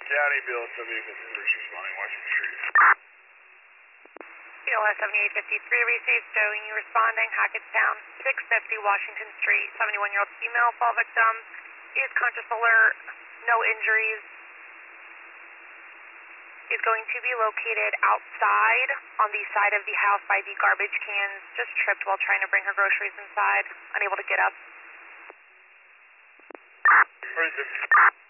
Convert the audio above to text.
County, BLS 7853 responding, Washington Street. BLS 7853 received, showing you responding, Hackettstown, 650 Washington Street, 71-year-old female, fall victim, is conscious alert, no injuries, is going to be located outside on the side of the house by the garbage cans, just tripped while trying to bring her groceries inside, unable to get up. Where is this?